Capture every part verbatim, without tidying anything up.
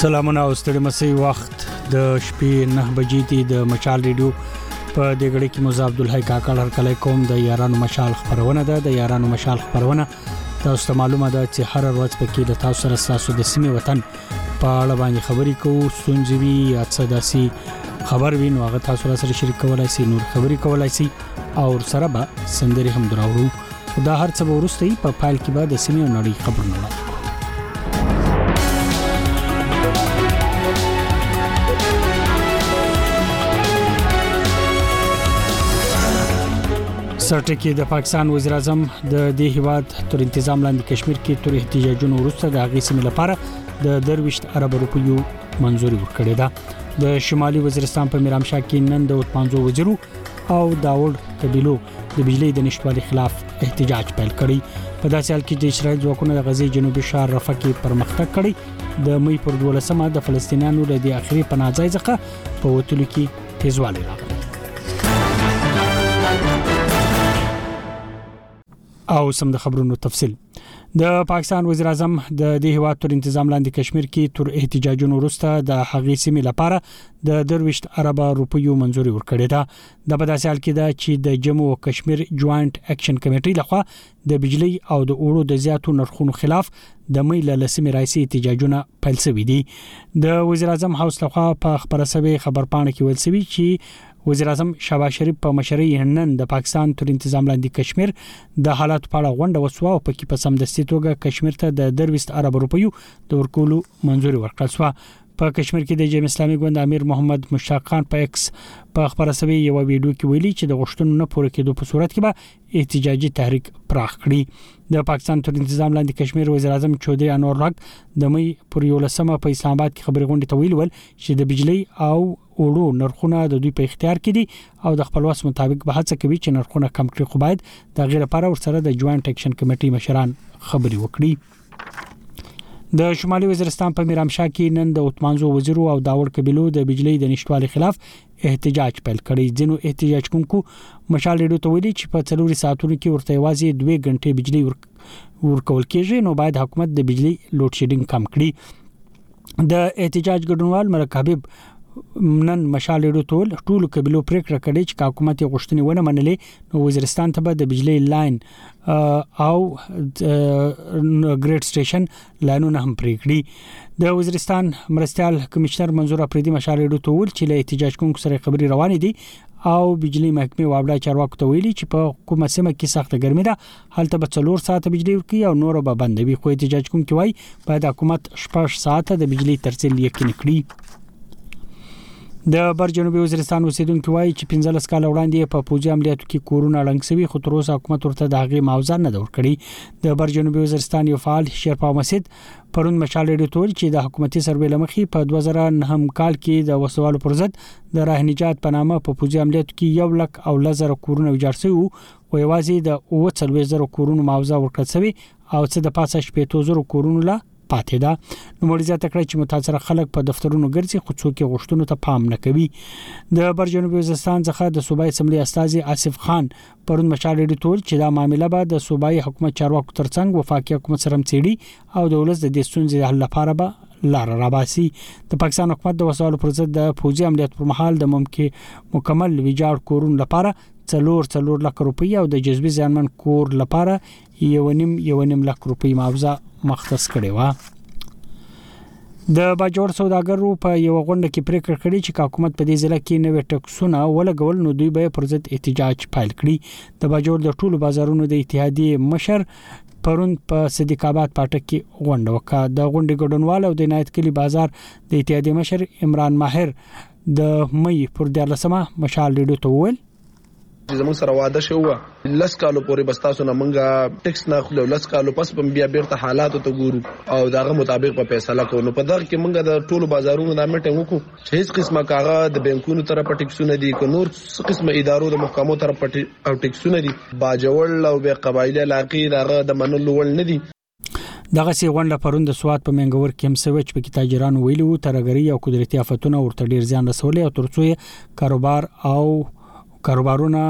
سلامونه او ستړي مسي وخت د شپې نه بجې دي د مشال ریډیو په دې غړي کې موزه عبد الحی کاکړ هر کله کوم د یارانو مشال خبرونه ده د یارانو مشال خبرونه تاسو ته معلومه ده چې هر ورځ پکې د تاسو سره تاسو د سیمې وطن په اړه باندې خبرې کوو سنځوي یا څه داسي خبر وینو هغه تاسو سره شریک کولای شئ نور خبرې کولای شئ او سره به سندري هم دراوړو دا هر څه ورسته په فایل کې به د سیمې او نړۍ خبرونه سرټکی د پاکستان وزیر اعظم د دې هیواد تر تنظیم لاندې کشمیر کې تر احتجاجونو وروسته د هغې سیمې لپاره د درويشت عرب روپیو منزوري ورکړې ده د شمالي وزیرستان په میرامشاه کې نن د پنځو وزیرو او داوود قبیلو د بجلی د نشټوالي خلاف احتجاج پیل کړی په داسې حال کې چې اسرائیل ځواکونه د غزې جنوبي ښار رفح کې پرمختګ کړی د مې پر دولسمه د فلسطینیانو له د اخري پناه ځای څخه په وټلو کې تیزوالی راغلی او سم د خبرونو تفصيل د پاکستان وزیر اعظم د دې هیواد تر تنظیم لاندې کشمیر کې تر احتجاجونو وروسته د هغې سیمې لپاره د درويشت عرب روپیو منزوري ورکړې ده د بداسي حال کې ده چې د جموں او کشمیر جوائنټ اکشن کمیټې لخوا د بجلی او د اوړو د زیاتو نرخونو خلاف د مې له لسمې راځي احتجاجونه پیل شوي دي د وزیر اعظم هاوس لخوا په خبره سوي خبرپاڼه کې ویل شوی چې وزیر اعظم شهباز شریف په مشرۍ نن د پاکستان تر تنظیم لاندې کشمیر د حالات په اړه غونډه وسوه او په کې په سمدستي توګه کشمیر ته د درويشت عرب روپیو د ورکولو منزوري ورکړل شو په کشمیر کې د جمهوریت اسلامي ګوند امیر محمد مشتاق خان په ایکس په خبره سوي یو ویډیو کې ویلي چې د غوښتنو نه پوره کېدو په صورت کې به احتجاجي تحریک پراخ کړي د پاکستان تر تنظیم لاندې کشمیر وزیر اعظم چودري انور حق د مې پر یو لسمه په اسلام آباد کې خبري غونډه ته ویل چې د بجلی او اوړو نرخونه د دوی په اختیار کې دي او د خپل واس مطابق به هڅه کوي چې نرخونه کم کړي خو باید د غیر لپاره ورسره د جوائنټ اکشن کمیټې مشران خبري وکړي د شمالي وزیرستان په میرامشاه کې نن د اتمانزو وزیرو او داوود قبیلو د بجلی د نشټوالي خلاف احتجاج پیل کړی ځینو احتجاج کوونکو مشال ریډیو ته ویلي چې په څلوري ساعتونو کې ورته یوازې دوه غنټې بجلی ورکول کېږي نو باید حکومت د بجلی لوډ شیډینګ کم کړي د احتجاج ګډونوال ملک حبیب نن مشال ریډیو ټول ټول قبیلو پریکړه کړې چې حکومت یې غوښتنې ونه منلې نو وزیرستان ته به د بجلی لاین او ګریډ سټیشن لاینونه هم پریکړي د وزیرستان مرستيال کمشنر منظور افریدي مشال ریډیو ټول چې له احتجاج کوونکو سره خبري روان دي او بجلی محکمه وابړه چارواکو ته ویلي چې په کومه سیمه کې سخت ګرمي ده هلته به څلور ساعت بجلی ورکړي او نور به بندوي خو احتجاج کوونکي وایي باید حکومت شپږ ساعت د بجلی ترسیل یقیني کړي د بر جنوبي وزیرستان اوسیدونکو وایي چې پنځلس کال وړاندې په پوځي عملیاتو کې کورونا لنګ سوي خو تر اوسه حکومت ورته د هغې معاوضه نه ورکړي د بر جنوبي وزیرستان یو فعال شیرپا مسجد پرون مشال ریډیو ټول چې د حکومتي سروې لمخې په دوه زره نهم کال کې د وسوالو پر ضد د راه نجات په نامه په پوځي عملیاتو کې یو لک او لزر کورونا وجار شوی او یوازې د اوه څلوېښت زره کورونا معاوضه ورکړل شوی او څه د پاسه شپږ زره کورونا لا پاتې ده نو مړي زیاته کړی چې متاثر خلک په دفترونو ګرځي خو څوک یې غوښتنو ته پام نه کوي د بر جنوبي وزیرستان څخه د صوبایي اسمبلی استاذ آصف خان پرون مشال ریډیو ټول چې دا معاملې به د صوبایي حکومت چارواکو ترڅنګ وفاقي حکومت سره مڅېړي او د ولس د دې ستونزې حل لپاره به لار راباسي د پاکستان حکومت د وسوالو پر ضد د فوجي عملیات پر مهال د ممکن مکمل ویجاړ کورون لپاره څلور څلور لک روپۍ او د جذبي ځانمن کور لپاره یو نیم یو نیم لک روپۍ معاوضه مختص کړي و د باجوړ سوداګرو په یو غونډه کې پریکړه کړې چې حکومت په دې ځل کې نوې ټکسونه ولګول نو دوی به پر ضد احتجاج پیل کړي د باجوړ د ټولو بازارونو د اتحادیې مشر پرون په صدیق آباد پټک کې غونډه وکړه د غونډې ګډونوال او د عنایت کلی بازار د اتحادیې مشر عمران ماهر د مې پر دیارلسمه مشال ریډیو ته وویل زموږ سره واده شو لس کالو پورې بستاسو نه منګه ټیکس نه خلو لس کالو پس په بیا بیرته حالات ته ګورو او داغه مطابق په فیصله کوو نو په دغه کې منګه د ټولو بازارونو د میټینګ وکړو چې هیڅ قسمه کاغه د بانکونو طرف ټیکسونه دي که نور څه قسمه ادارو د محکمو طرف او ټیکسونه دي باجوړ او به قبایلی علاقې دغه د منلو ول نه دي دغه سی غونډه پرون د سواد په منګور کې هم سوچ په تاجرانو ویلو ترګری او قدرتي آفتونه ورته ډیر ځان رسولې او ترڅو کاروبار او کاروبارونه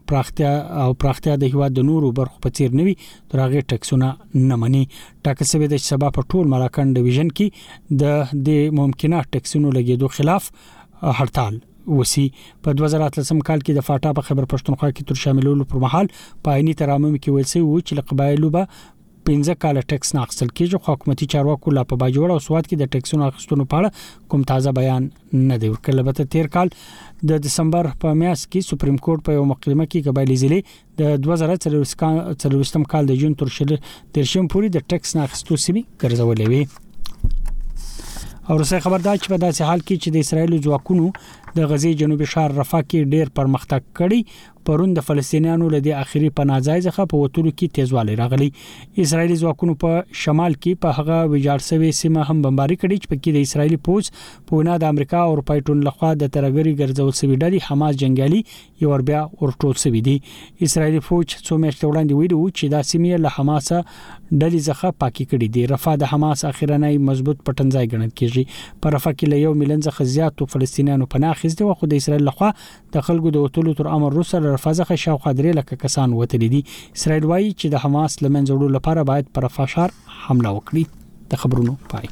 پراختیا او پراختیا د هیواد د نورو برخو په څیر نوي تر هغه ټکسونه نه مني. ټاکل شوی د سبا په ټول مراکند ډیویژن کې د د ممکنه ټکسونو لګیدو خلاف هړتال وسی. په دوه زره اتلسم کال کې د فاټا په خبر پښتونخوا کې تر شاملولو پر مهال په عیني ترامم کې ویل شوی و چې لقبایلو به پنځه کال ټکس نه اخیستل کېږي. خو حکومتي چارواکو لا په باجوړ او سواد کې د ټکسونو اخیستلو په اړه کوم تازه بیان نه دی ورکړل. البته تیر کال د دسمبر په میاشت کې سپریم کورټ په یو مقدمه کې قبایلی ضلع د دوه زره څلوېښتم کال د جون تر شل درشم پورې د ټکس نه اخیستو سیمې ګرځولې وي. او رسې خبردار چې په داسې حال کې چې د اسرایل ځواکونو د غزې جنوبي ښار رفح کې ډېر پرمختګ کړي، پرون د فلسطینیانو له دې اخیری پناهځای څخه په وټولو کې تیزوالی راغلی. اسرایلی ځواکونو په شمال کې په هغه ویجاړ شوی سیمه هم بمباري کړې چې پکې د اسرایلی پوځ په وینا د امریکا او اروپای ټولنې لخوا د ترګری ګرځول شوی ډلې حماس جنگیالي یو ور بیا ورټول شوی دي. اسرایلی فوج څو میاشتې وړاندې ویلي و چې دا سیمه له حماس ډلې څخه پاکي کړې دي. رفح د حماس اخیرنۍ مضبوط پټنځای ګڼل کېږي. په رفح کې له یو میلیون څخه زیاتو فلسطینیانو پناه اخیستي و، خو د اسرایل لخوا د خلکو د وټولو تر امر وروسته رفح څخه شاوخوا درې لکه کسان وتلي دي. اسرایل وایي چې د حماس لمنځه وړلو لپاره باید پر رفح ښار حمله وکړي. د خبرونو پای.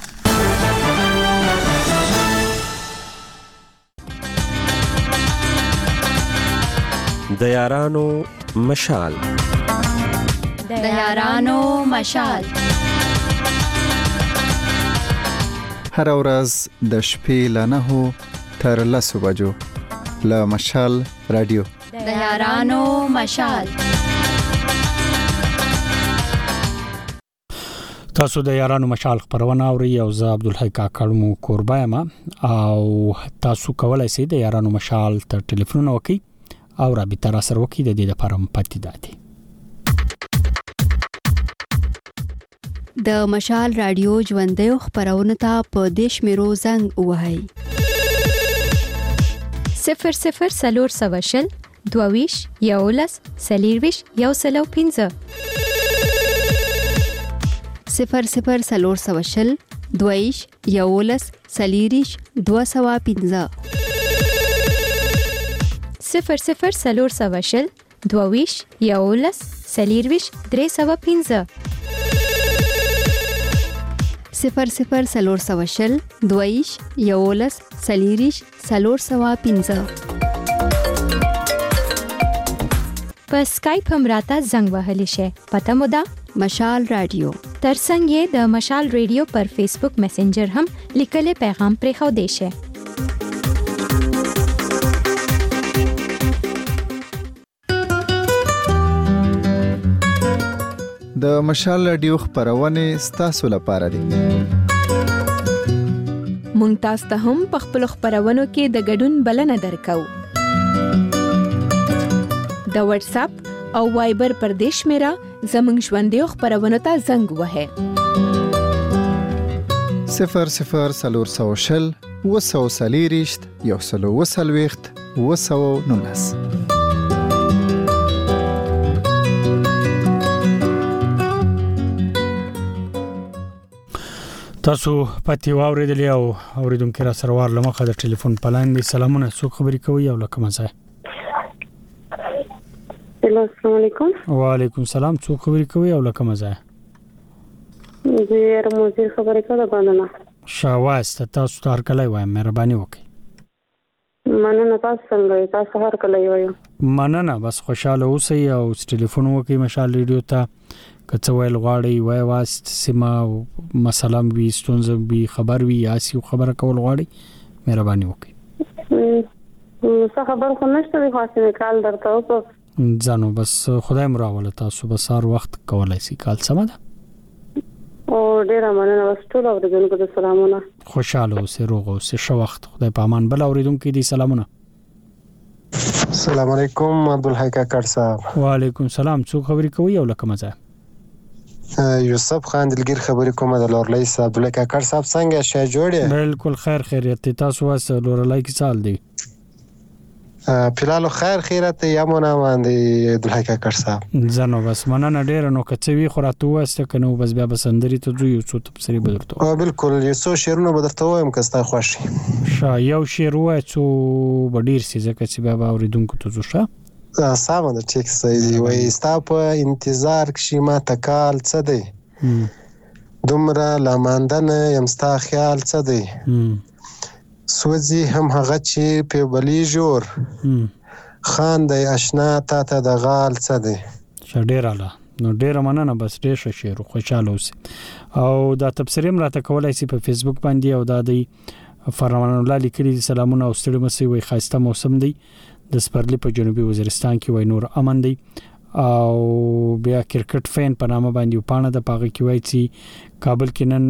د یارانو مشال د یارانو مشال هر ورځ د شپې له نهو تر لسو بجو له مشال رادیو د یارانو مشال. تاسو د یارانو مشال خبرونه اورئ او زه عبدالحی کاکړ مو کوربه یم او تاسو کولای شئ د یارانو مشال تر ټلیفون وکړئ او رابطه را سره وکړئ. د دې لپاره پاتې داتي د مشال رادیو ژوندۍ خبرونه ته په دیش میرو زنګ وهاي صفر صفر سلور سواشل دوویش یولس سلیرویش یو سلو پینزه صفر صفر سلور سواشل دوویش یولس سلیریش دو سوا پینزه صفر صفر سلور سواشل دوویش یولس سلیرویش درې سوا پینزه صفر صفر سلور سواشل دویش یولس سلیریش سلور سوا پینزه. په سکایپ هم راته زنګ وهلی شي. پته مو ده مشال رادیو. ترڅنګ یې د مشال رادیو پر فیسبوک میسنجر هم لیکلي پیغام پرې خو دی شي. د مشال رادیو خبرونه ستاسو لپاره دي. مونږ تاسو ته هم په خپل خبرونو کې د ګډون بلنه درکو. د واتس اپ او وایبر پر دیش میرا زمنګ ژوندۍ خبرونو ته زنګ وهه صفر صفر سلور سوشل وسو سلیریشت یو سلو وسلويخت وسو نونس. تاسو پتی واوریدلی او اوریدونکو را سره وار لمخه د ټلیفون پلان دی. سلامونه، څوک خبرې کوي او لکه مزه؟ السلام علیکم. وعلیکم السلام. څوک خبرې کوي او لکه مزه؟ زه رموزیر خبرې کوم باندې. شاواست تاسو تار کله وایم، مهرباني وکړئ. مننه. تاسو څنګه تاسو هر کله وایو؟ مننه. بس خوشاله اوسئ او ټلیفون وکړئ مشال ریډیو ته. کڅ ویل غواړي وای واست سیمه مثلا وی ستونزه وی خبر وی یاسي خبره کول غواړي، مهرباني وکړئ. څه خبر خو نشته دی، خاصه کال درته وکړو ځانو بس خدای مراوله. تاسو بس هر وخت کولای شئ. کال سم ده او ډیر مننه. بس ټول اوریدونکو ته سلامونه. خوشاله اوسئ، روغ اوسئ، ښه وخت. خدای په امان. بل اوریدونکو دي سلامونه. السلام علیکم عبدالحی کاکړ صاحب. وعلیکم السلام. څوک خبرې کوي او لکه مزه؟ یوسف خان دلګیر خبرې کوم د لورلای صاحب. عبدالحی کاکړ صاحب څنګه شې جوړه؟ بالکل خیر خیریت. تاسو واسه لورلای کی سال دی؟ فلالو خیر خیرت یا مونږ باندې عبدالحی کاکړ صاحب. زنو بس مننه ډیر نو کڅوي خراته واسه کنه بس بیا بسندري ته جو یو څو تفسیری بدرته. او بالکل یو څو شیرونه بدرته وایم کستا خوشي. شا یو شیر وای څو بډیر سي زکه چې بیا اوریدونکو ته زوشه. سامه ده ټیک صحیح دی. وای ستا په انتظار کښې ما ته کال څه دی، دومره لامانده نه یم ستا خیال څه دی، سوځي هم هغه چې پې بلیږي اور، خاندی اشنا تا ته د غال څه دی. ښه ډېر اعلی. نو ډېره مننه، بس ډېر ښه شعر، خوشحاله اوسئ. او دا تبصرې هم راته کولی شي په فیسبوک باندې. او دا دی فرمان الله لیکلي دي سلامونه او ستړي مه شئ، وایي ښایسته موسم دی د سپرلي په جنوبي وزیرستان کې، وایي نور امن دی. او بیا کرکټ فین په نامه باندې یو پاڼه ده، په هغه کې وایي چې کابل کې نن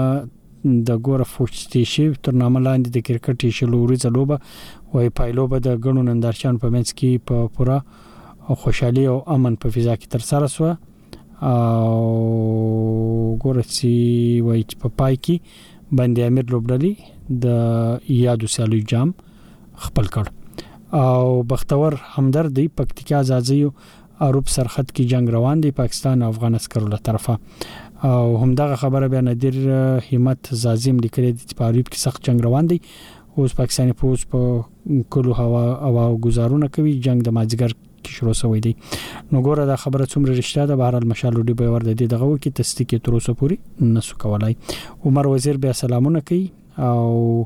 د ګوره فوچتیشي تر نامه لاندې د کرکټ شلو ورځې لوبه، وایي پایلوبه د ګڼو نندارچیانو په منځ کې په پوره خوشحالي او امن په فضا کې ترسره شوه. او ګوره چې وایي چې په پای کې باندې امیر لوبډلي د یادو سیالیو جام خپل کړ. او بختور همدرد دی پکتیکا ځاځیو اروپ سرحد کې جنگ روان دی پاکستان او افغان عسکرو له طرفه. او همدغه خبره بیا نادر همت زازم لیکلي دی په اروپ کې سخت جنگ روان دی. اوس پاکستاني پوز په کلو هوا او گزارونه کوي، جنگ د مازیګر کې شروع شوی دی. نو ګوره دا خبره څومره رښتیا ده، بهر المشال ډي به ور د دې دغه وکي تصدیق تر اوسه پورې نسو کولای. عمر وزیر بیا سلامونه کوي. او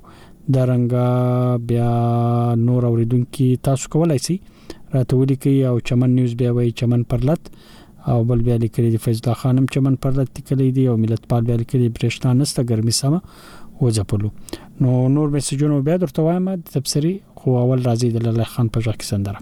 دارنګه بیا نور اوریدونکو تاسو کولای شئ راته ولیکئ. او چمن نیوز بیا وایي چمن پرلت، او بل بیا لیکلي دی فیض الله خانم چمن پرلت لیکلي دی، او ملت پال بیا لیکلي برېښنا نسته ګرمي سمه وځپلو. نو نور میسجونه بیا درته وایم د تبصرې، خو اول راځي د الله خان په ځکه سندره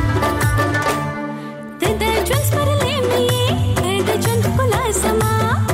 Sama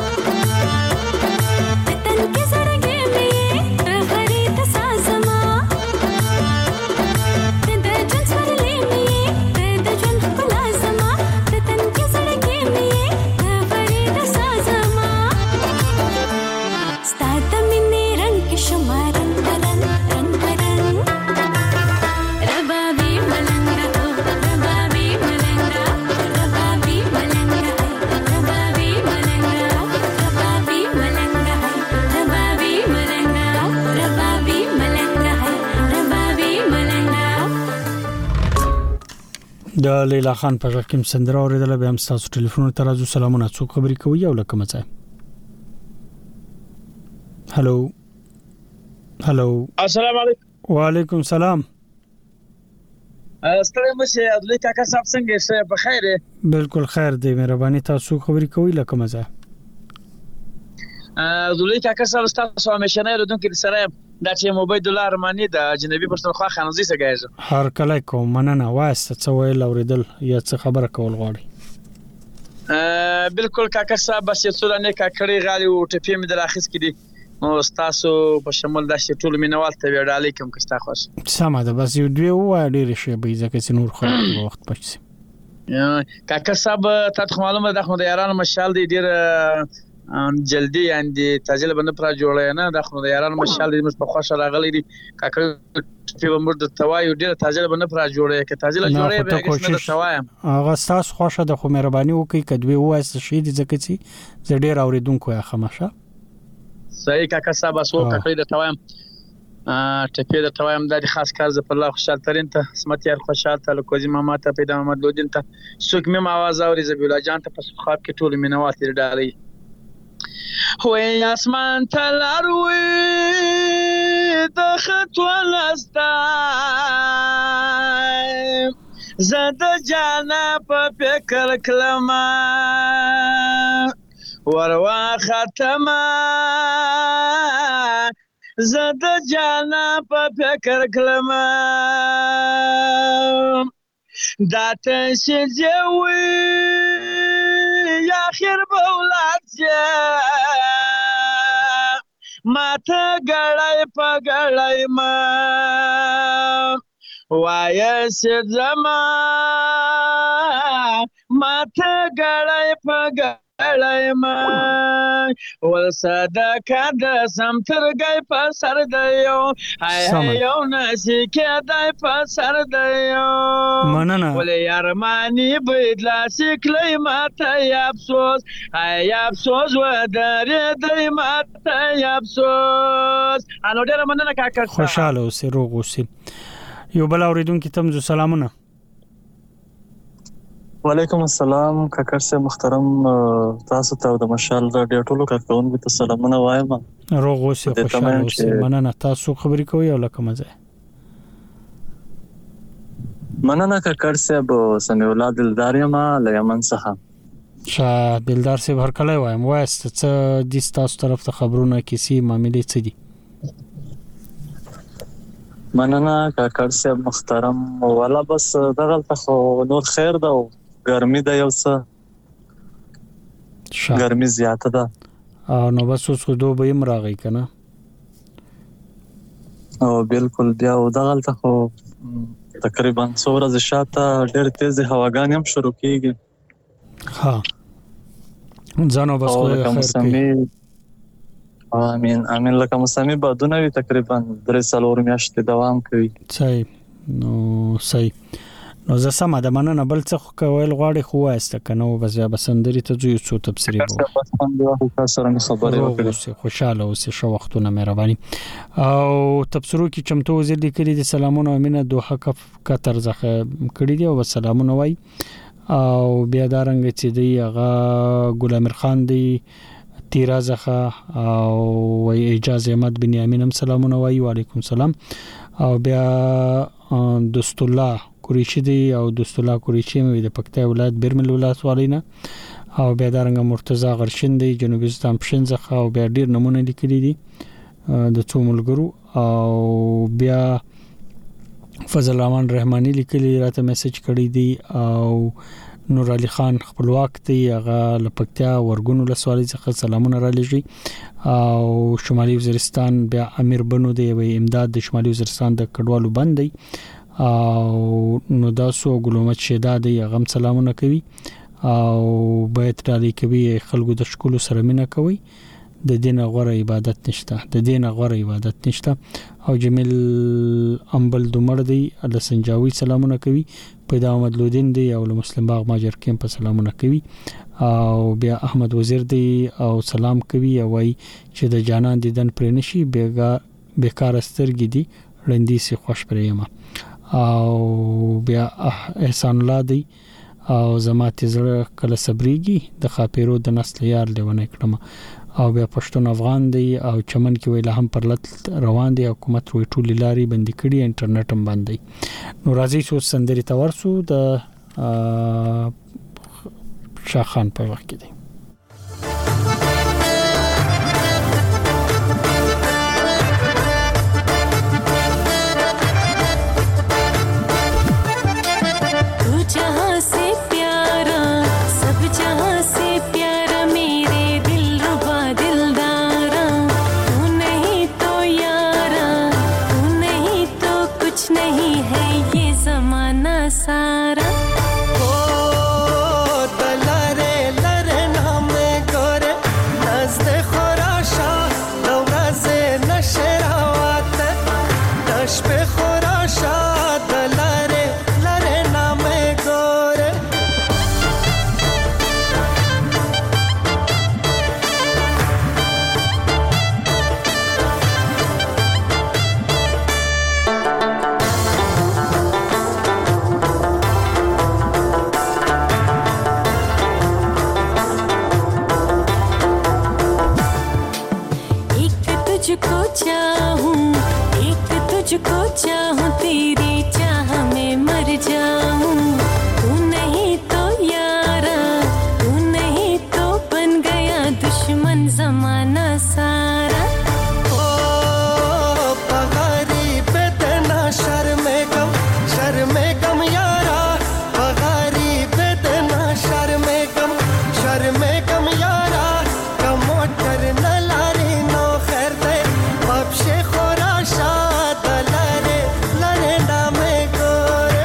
د لیلا خان په ځکه سندره اوریدل به هم تاسو ټلیفون ته راځو. سلامونه، څوک خبرې کوي او لکه مڅه؟ هالو هالو السلام علیکم. وعلیکم السلام. ستړي مشه عبدالله کاکا صاحب څنګه شه په خیر؟ بالکل خیر دی، مهرباني. تاسو خبرې کوي لکه مزه؟ عبدالله کاکا صاحب تاسو همیشه نه ردون کې سره دا چې موبایل دلار مانی د جنبي پښتونخوا خانزي سګایز هر کله کوم مننه واسه څه ویل اوریدل یا څه خبره کول غواړي؟ بالکل کاکا صاحب بس څو نه کاکړي غالي او ټپی مې دراخص کړي نو تاسو په شمول د ټول مینوال ته ویډالې کوم کستا خوښ سمه ده. بس یو دوی وای ډیر شي به ځکه چې نور خلک وخت پښسي. کاکا صاحب تاسو معلومه ده خو د یارانو مشال دی ډیر جلدی اندي تاجل بند پر جوړه نه د خو د یارانو مشال دی مش په خوښه راغلي دي کاکا په عمر د توای ډیر تاجل بند پر جوړه کې تاجل جوړه به کې نه توایم هغه تاسو خوښه د خو مهرباني وکي کدوې وای شي د ځکه چې ز ډیر اوریدونکو یا خماشه صحیح کاکا صاحب اسو کاکړي د توایم ټپی د توایم د خاص کار ز په الله خوشحال ترين ته اسمت یار خوشحال ته کوزي ماما ته پیدا محمد لودین ته څوک مې आवाज اوري زبیل جان ته په خواب کې ټول مینوات لري ډالي وې اسمان تلروي د خطو لستا زاد جانا په فکر کلمه وروا ختمه زد جانا په فکر کلمه داته شجوي یا خیر بولات ماته ګړای په ګړای ما وای سزما ماته ګړای په ګړای ما ول صدقه د سمترګای په سر دیو هاي هاي یو نسی کېدای په سر دیو مننه ول یارمانی بدلا سکلی ماته افسوس هاي افسوس و درې دی ماته افسوس انو ډیر مننه کاکا خوشاله اوسې روغ اوسې. یو بل اوریدونکو ته مزو سلامونه. وعلیکم السلام کاکر سے محترم تاسو ته د مشال رادیو ټولو کارکونکو ته سلامونه وایم. روغ اوسې خوشاله اوسې. مننه. تاسو خبرې کوي او لکه مزه؟ مننه کاکر صاحب سمي اولاد دلدار یم له یمن څخه. شاه دلدار صاحب هر کله وایم وایست څه د تاسو طرف ته خبرونه کیسي معاملې څه دي؟ مننه کاکر صاحب محترم والا بس دغه خو نور خیر ده ګرمي ده یو څه ګرمي زیاته ده او نو بس اوس خو دوه به راغی کنه او بالکل بیا دغه خو تقریبا څو ورځې شاته ډېر تیز هواګان هم شروع کیږي. ها ځانو بس خو خیر امين امين لکه موسمي بادونه وي تقریبا درې څلور میاشتې دوام کوي. صحیح نو صحیح نو زه سم د مننه بل څه کول غواړي خو واسته کنه بس بیا بسندري ته جو څو تفسیری وو سره خبرې وکړي. خوشاله اوسې شو وختونه مهرباني. او تفسیرو کې چمتو وزیر لیکلي دي سلامونه امینه دوه کف قطر زخه کړی دی او سلامونه وای او بیا دارنګ چې دی هغه ګلامیر خان دی تیرازخه او اجازه احمد بنیامین هم سلامونه وای. وعلیکم السلام. او بیا دوست الله قریشی دی او دوست الله قریشی مې د پکتیا ولایت بیرمل ولایت والینا او بیا دارنګ مرتضی غرشین دی جنوبي ستان پښنځخه او بیا ډیر نمونه لیکلي دي د څو ملګرو او بیا فضل الرحمن رحمانی لیکلي راته میسج کړی دی او نور علي خان خپلواک دی هغه لپکتیا ورګونو لسوالي څخه سلامونه را لېږي او شمالي وزیرستان بیا امیر بنو دی وی امداد د شمالي وزیرستان د کډوالو بند دی او نو داسو ګلومت شیدا دی هغه سلامونه کوي او بیت علی کوي خلکو د شکل سره مینه کوي د دین غوړه عبادت نشته د دین غوړه عبادت نشته او جمیل امبل دومړ دی الله سنجاوي سلامونه کوي پیدا محمد لودین دی او مسلم باغ ماجر کیمپ سلامونه کوي او بیا احمد وزیر دی او سلام کوي او وای چې د جانان دیدن پر نشي بیګا بیکار سترګې دی رندې سي خوش پرېما او بیا احسان الله دی او زمات زړه کله صبرېږي د خاپیرو د نسل یار لیونه کړم او بیا پښتون افغان دی او چمن کې ویل هم پر لټ روان دی حکومت وی ټول لاري بندي کړي انټرنیټ هم باندې نو راځي سو سندري تورسو د شاخان په وخت کې دی सारा ओ दलारे लरे नाम गोरे नजद खुराशा दौराze नशरावत दश पे खुराशा दलारे लरे नाम गोरे तुझको चाहूं एक तुझको चाहूं तेरी चाह में मर जाऊं तू नहीं तो यारा तू नहीं तो बन गया दुश्मन जमाना सारा ओ पगारी पे देना शर्मे कम शर्मे कम यारा पगारी पे देना शर्मे कम शर्मे कम यारा कमोटर न लारी नो खैर दे बापशे खुराशा दलारे लरे नामे गोरे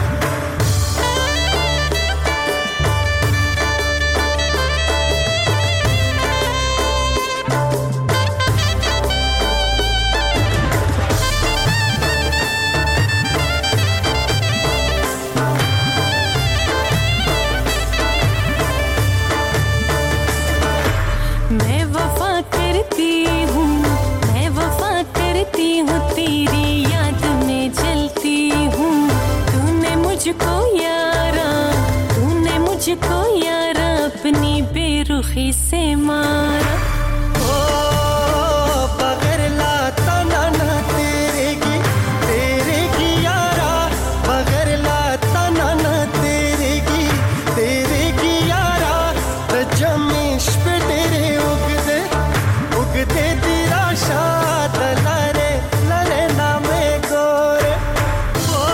मैं वफा करती हूँ मैं वफा करती हूँ तेरी याद में जलती हूँ तूने मुझको यारा तूने मुझको यारा अपनी बेरुखी से मारा ओ बगैर लाता ना ना तेरे की तेरे की यारा बगैर लाता ना ना तेरे की तेरे की यारा रजमीश पे तेरे उगदे उगदे तेरा शाद लरे लरे नामे गोरे ओ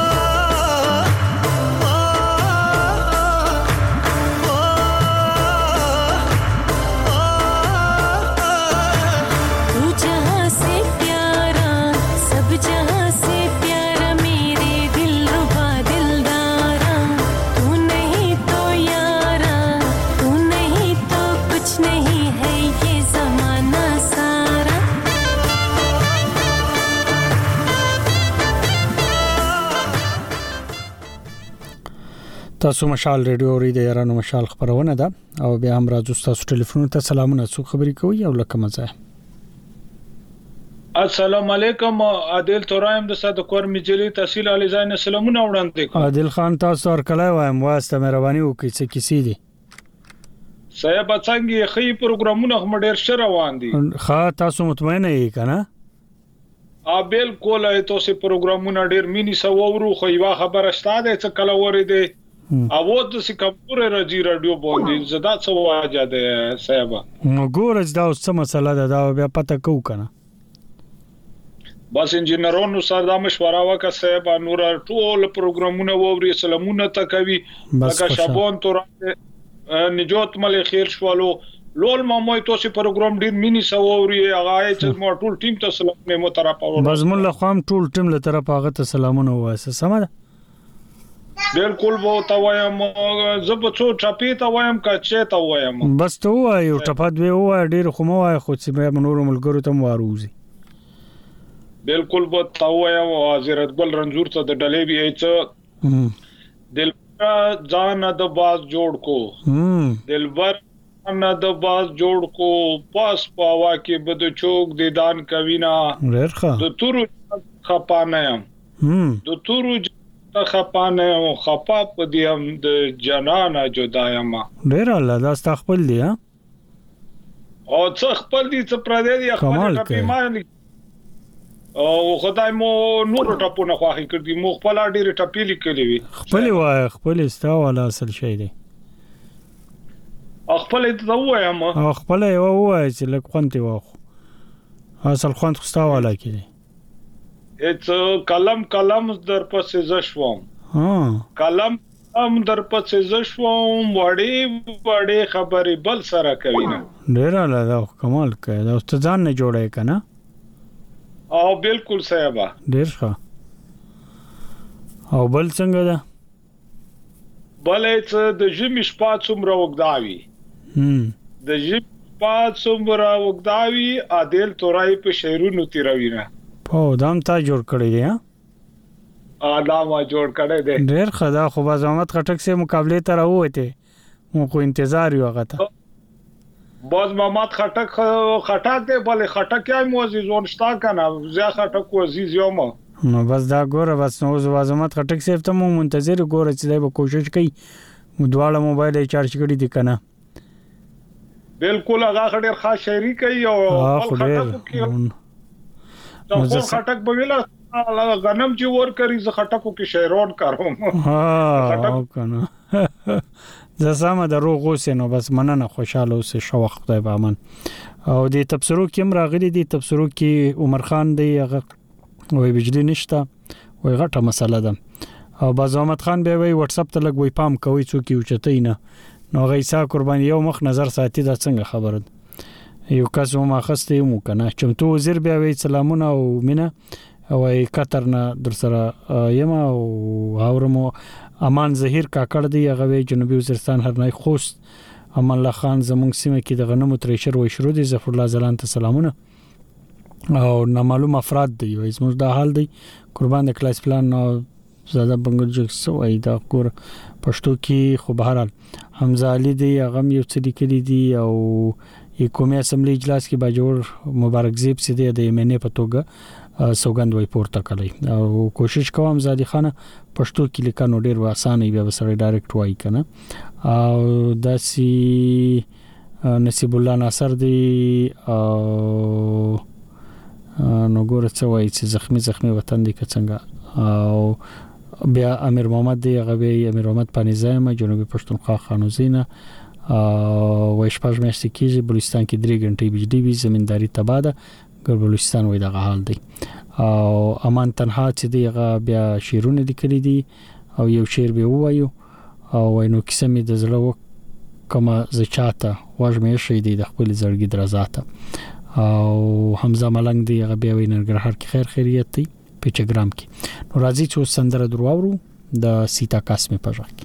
ओ ओ तू जहां से प्यारा सब जहां से प्यारा मेरे दिल रुबा दिलदारा तू नहीं तो यारा तू नहीं तो कुछ नहीं है ये जमाना सारा تاسو مشال ریډیو ری د یارانو مشال خبرونه ده او بیا هم راځو تاسو ټلیفون ته سلامونه څو خبري کوي او لکه مزه السلام علیکم عادل تورایم د صد کور مجلی تحصیل علی زین سلامونه وړاندې کوم عادل خان تاسو ورکلای وایم واسطه مهرباني وکړئ څه کیسې دي صاحب څنګه خي پروګرامونه هم ډیر ش روان دي ښه تاسو مطمئن یې کنه ا بالکل تاسو پروګرامونه ډیر مینی سوورو خو یو خبره ستاده څه کله ورې دي او د سکمپور راځي رادیو باندې زدا څه واجه ده صاحب نو ګورځ دا اوس څه مسله ده دا بیا پته کو کنه بس انجینرونو سره د مشوره وکړه صاحب نور ټول پروګرامونه ووري سلامونه تکوي لکه شابون تور نجات مل خیر شوالو لول ماموي تاسو پروګرام ډیر مینی سووري هغه چې مو ټول ټیم ته سلام مو طرفه بس مل خام ټول ټیم له طرفه هغه ته سلامونه واسه سمه بالکل وو تا وایم زب څو چپی تا وایم کا چې تا وایم بس ته وایو ټپات به وای ډیر خو مو وای خو چې به نور ملګرو ته واروزي بالکل وو تا وایم حضرت ګل رنزور ته د ډلې بي اچ دل ځان د باز جوړ کو دلبر نه د باز جوړ کو پاس پاوا کې بد چوک د دان کوینا ډیر ښه د تورو خپانه هم د تورو خپانه او خپا په دې هم د جنانا جدایما ډیر الله دا ست خپل دی ها او څه خپل دي څه پر دې خپل ټپی مانی او خدای مو نور ټپونه خواخي کړی مو خپل ډیر ټپی لیکلی وي خپل وای خپل استا ولا اصل شي دی خپل دې وایم او خپل یو وای چې لک خونتي واخو اصل خوند خوستا ولا کړي اټ کلم کلم در پسې زشوم ها کلم ام در پسې زشوم وړي وړي خبرې بل سره کوي نه ډیر الله دا کمال کوي دا استاد نه جوړه کنه او بالکل صاحب ډیر ښه او بل څنګه ده بل څه د ژمي شپه څومره وګداوي هم د ژمي شپه څومره وګداوي عادل تورای په شهرونو تیروي نه په دام تا جوړ کړی دی ها ا ما جوړ کړی دی ډیر خدا خو باز احمد خټک سره مقابله ته راوته مو کو انتظار یو غته باز محمد خټک خټک دی بل خټک یې موزي زونشتا کنه زیا خټک عزیز یوم نو بس دا ګوره بس نو باز احمد خټک سره ته مو منتظر ګوره چې دا به کوشش کوي مو دواړه موبایل چارج کړی دی کنه بالکل هغه ډیر ښه شاعري کوي او خټک دا خو خټک بویلا غنم چې ور کوي ز خټکو کې شعرون کاروم ها کنه زسامه درو غوسه نو بس مننه خوشاله اوسه شو خدای به امن او د تبصرو کې راغلي دي تبصرو کې عمر خان دی هغه وای بجلی نشته وای غټه مسله ده او باز احمد خان به وای واتس اپ ته لګ وای پام کوي څوک یو چتای نه نو غیسا قربان یو مخ نظر ساتي دا څنګه خبره یو کس ما خسته مو کنه چمتو وزیر بیا وی سلامونه او مینه او قطر نه در سره یما او اورمو امان ظهیر کاکړ دی هغه جنوبي وزیرستان هرنای خوست امان الله خان زمونږ سیمه کې د غنمو تریشر وای شروع دي ظفر الله زلان ته سلامونه او نامعلوم افراد دی وای زموږ د حال دی قربان د کلاس پلان نو زاده بنگل جو سوای دا کور پښتو کې خو بهرال حمزه علي دی هغه یو څه لیکلي دي او حکومت اسمبلی اجلاس کې باجوړ مبارک زیب سي دی د یمنې په توګه سوګند وای پورته کړی او کوشش کوم زادي خانه پښتو کې لیکانو ډیر آسان وي به سره ډایرکټ وای کنه او داسي نصیب الله ناصر دی او نو ګور څه وای چې زخمی زخمی وطن دی څنګه او بیا امیر محمد دی هغه امیر محمد پانیزایم جنوبي پښتونخوا خانوزینه او وښپاش مېشتي کېږي بلوچستان کې درې غنټې بجلی وي زمینداری تباہ ده ګر بلوچستان وای دغه حال دی او امان تنها چې دی هغه بیا شیرونه لیکلي دي او یو شعر به وایو او وینو کیسه می د زړه کما زچاته واجمې شي دی د خپل زړګي درزاته او حمزه ملنګ دی هغه بیا وینرګرهار کې خیر خیریت دی پېچګرام کې نو راځي چې سندره درواورو د سیتا قاسمي په ځای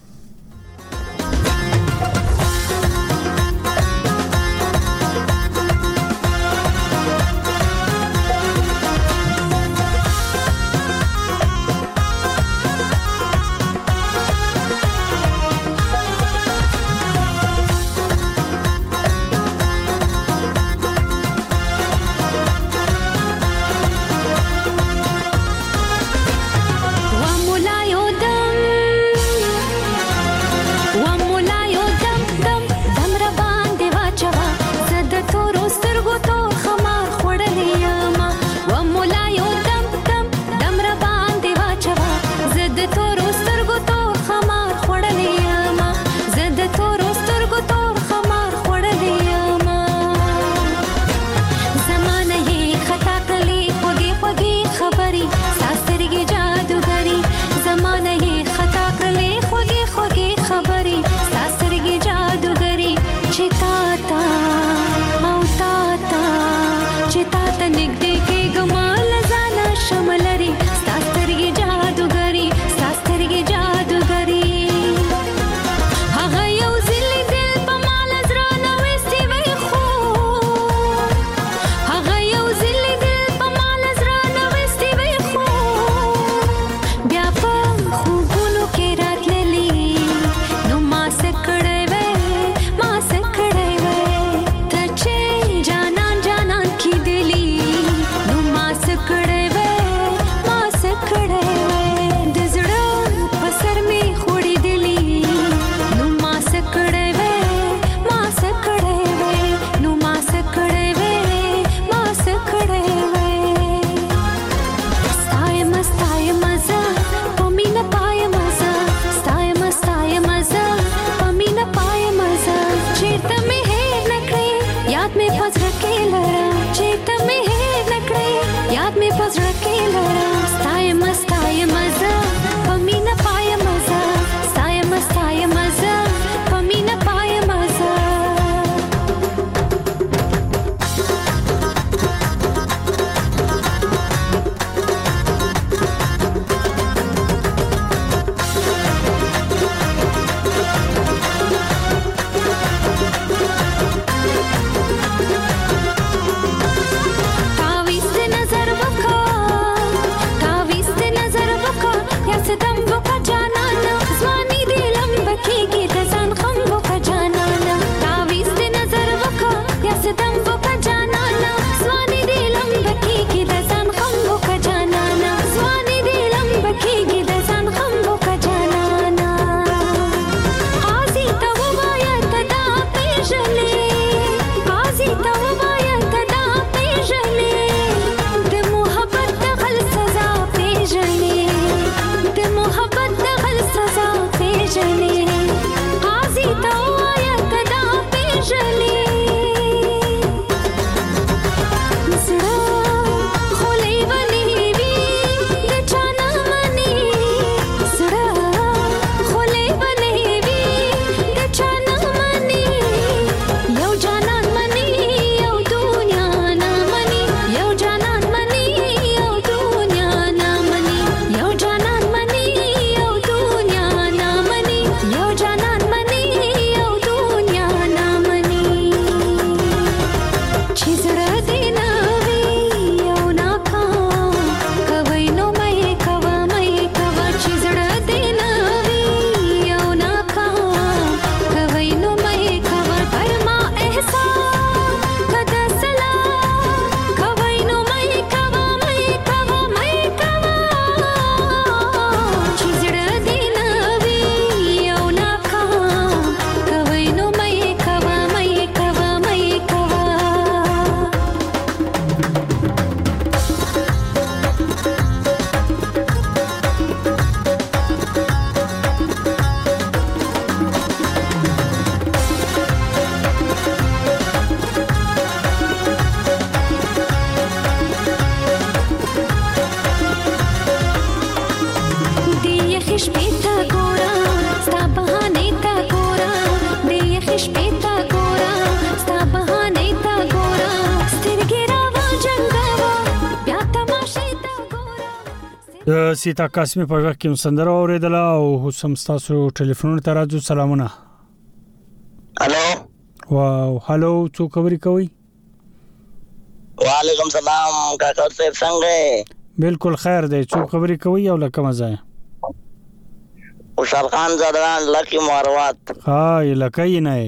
د سیتا قاسمی په وخت کې سندره اوریدله او سم تاسو ټلیفون ته راځو. سلامونه. الو واو هالو څوک خبرې کوي؟ وعلیکم سلام کاکا صاحب څنګه؟ بالکل خیر دی. څوک خبرې کوي او لکه مزه؟ خوشحال خان زادران لکی مروات. ها لکه یې نه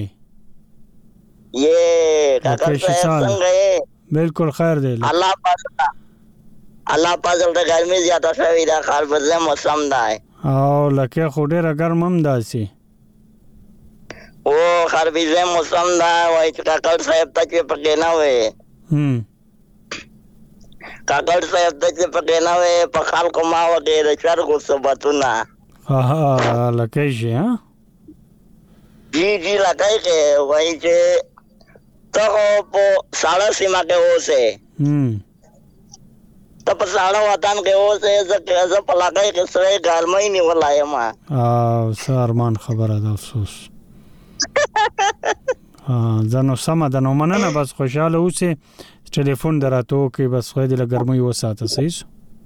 یہ کاکا صاحب څنګه؟ بالکل خیر دی. الله پاک الله پاک د ګرمي زیاته شوې ده، خال بدله موسم ده او لکه خو ډیره ګرم هم داسي او خال بدله موسم ده. وای چې کاکا صاحب ته چې پکې نه وې هم کاکا صاحب ته چې پکې نه وې په خلکو ما وګې د چرګو صبتونه ها ها لکه شي ها جی جی لکه کې وای چې ته په ساړه سیمه کې اوسه هم ته په ساړه وطن کې اوسه زه زه په لګای کې سره ګرمۍ نیولای ما او سارمان خبره ده افسوس. ها ځنو سم ده نو مننه بس خوشاله اوسه ټلیفون دراتو کې بس خو دې لګرمۍ وساته صحیح.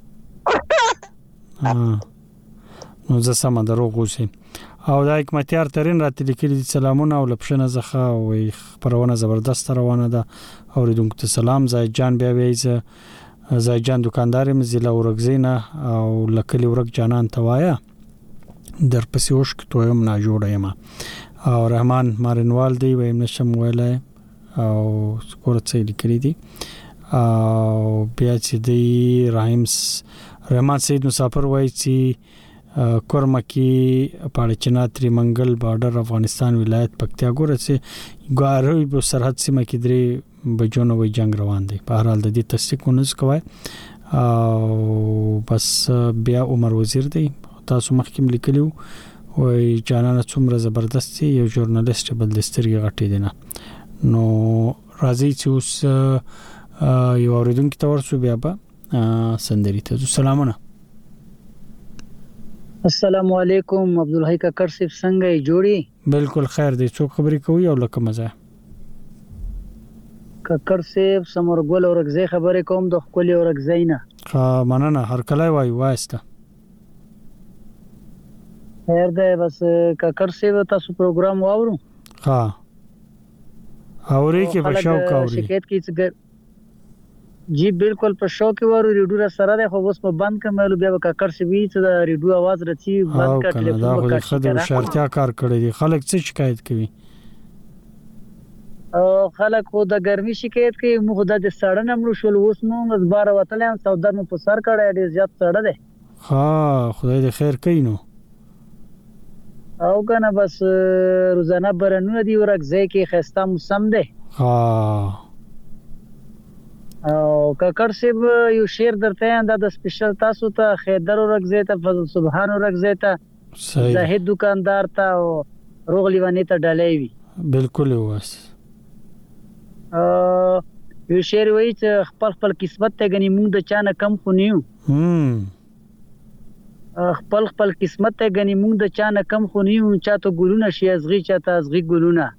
ها نو زه سم دروغ اوسه او دا حکمتیار ترين راته لیکلي سلامونه او لپشنه زخه او خبرونه زبردست روانه ده. اوریدونکو ته سلام. زاید جان بیا وایي زاید جان دکاندار مزله ورغزینه او لکلی ورغ جانان توایا در پسې وش کتویم نه جوړه یم او رحمان مارنوال دی ویم نشم ویلای او سکورت سې لیکلي دي او بیا چې دی رحیم رحمان سید مسافر وایي چې کورمکی پاړچنا تریمنګل بارډر افغانستان ولایت پکتیا ګوره چې ګاروي په سرحد سیمه کې درې بجونه وي جنگ روان دي. په هر حال د دې تصدیق ونس کوي او بس بیا عمر وزیر دی تاسو مخکې لیکلو وای جانانه څومره زبردست یو ژورنالیست بل دسترګي غټي دي نه نو راځي چې اوس یو اوریدونکو ته ورسو بیا به سندري ته. سلامونه. السلام علیکم عبدالحی کاکر صاحب څنګه جوړي؟ بالکل خیر دی. څوک خبرې کوي او لکه مزه؟ کاکر صاحب سمرګل اورګزی خبرې کوم د خپل اورګزی نه. ها مننه هر کله وای واسطه. خیر دی بس کاکر صاحب تاسو پروګرام واورو؟ ها اوري کې په شوق اوري. شکایت کیږي جی بالکل په شوق وارو ریډیو سره ده خو اوس په بند کملو بیا کاکر سی وی چې د ریډیو आवाज رچی بند کړل. دا خو خدای شرطیا کار کړی دي. خلک څه شکایت کوي؟ او خلک خو د ګرمي شکایت کوي. موږ د سړن امر شول اوس موږ زبر وتلم سودار مو په سر کړی ډیر زیات سړه ده. ها خدای دې خیر کوي نو. او کنه بس روزانه برنونه دی ورګ ځای کې خسته موسم ده. ها او کاکر صاحب یو شعر درته انده د سپیشل تاسو ته خیدر ورغزه ته فضل سبحان ورغزه ته زاهد دکاندار ته او روغ لیوانی ته ډالۍ وی. بالکل واس ا یو شعر وایي چې خپل خپل قسمت ته غني موږ د چانه کم خو نیو. هم خپل خپل قسمت ته غني موږ د چانه کم خو نیو چاته ګلونه شي ازغي چاته ازغي ګلونه.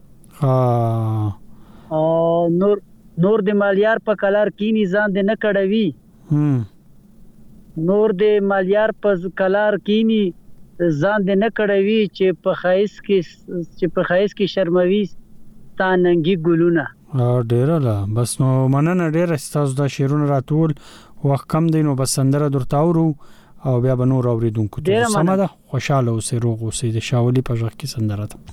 ها او نور نور د مالیار په کلار کې نظام د نه کړوي. هم نور د مالیار په کلار کې ځان د نه کړوي چې په خایس کې چې په خایس کې شرموي تاننګي ګلونه. ا ډیر لا بس نو مننه ډیر استاز دا شیرونه راتول وخت کم دی نو بس سندره درتاورو او بیا به نور اوریدونکو ته سماده خوشاله اوسې روغ اوسې د شاولي په ځخ کې سندره ده.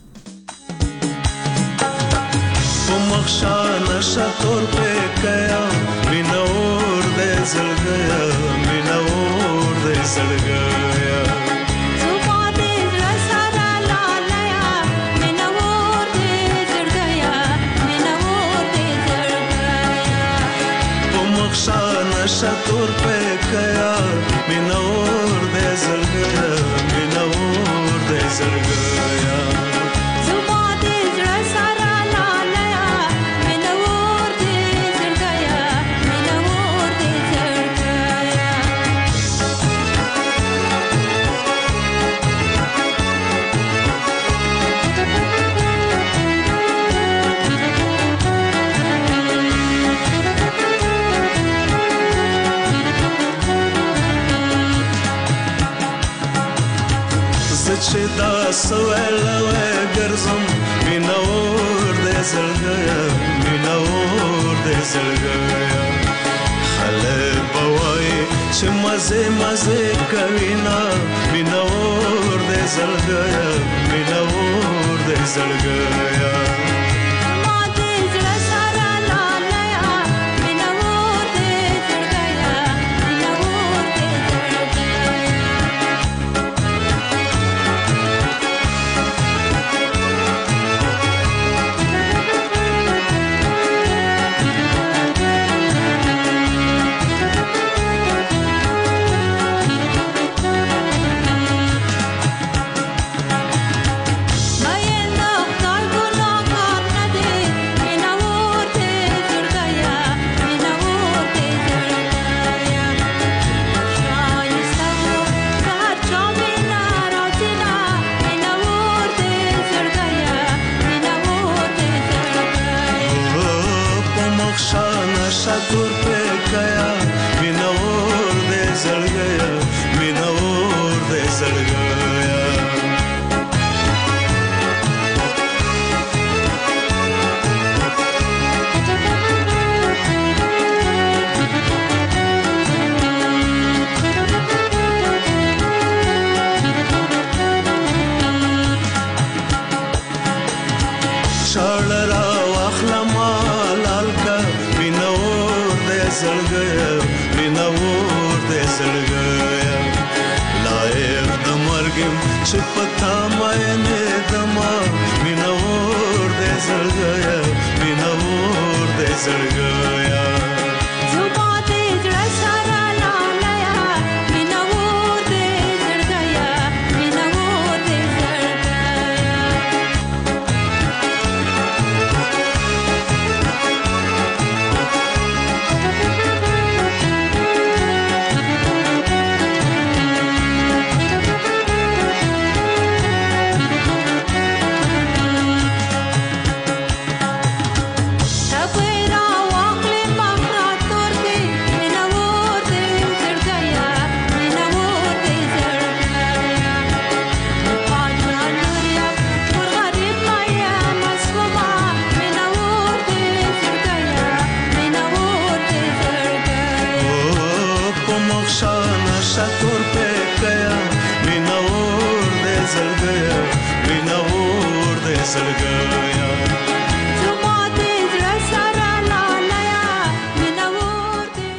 مخشا نشا تور پہ گیا مینور دے زل گیا مینور دے زل گیا صبح دے رسارا لالیا مینور دے زل گیا مینور دے زل گیا مخشا نشا تور پہ گیا مینور دے زل گیا مینور دے زل گیا سوالوه ګرځم مینور د زړګیا مینور د زړګیا خلک بوای چې مزه مزه کوي نا مینور د زړګیا مینور د زړګیا شاتور په کیا مینور دې زړګیا مینور دې زړګیا شړرا واخلما لالکا مینور دې زړګیا مینور دې زړګیا لایق د مرګم چې پتا مې نه دما مینور دې زړګیا مینور دې زړګیا شاتور په کیا مینور دې زړګیا مینور دې زړګیا زما دې زړه سره لالایا مینور دې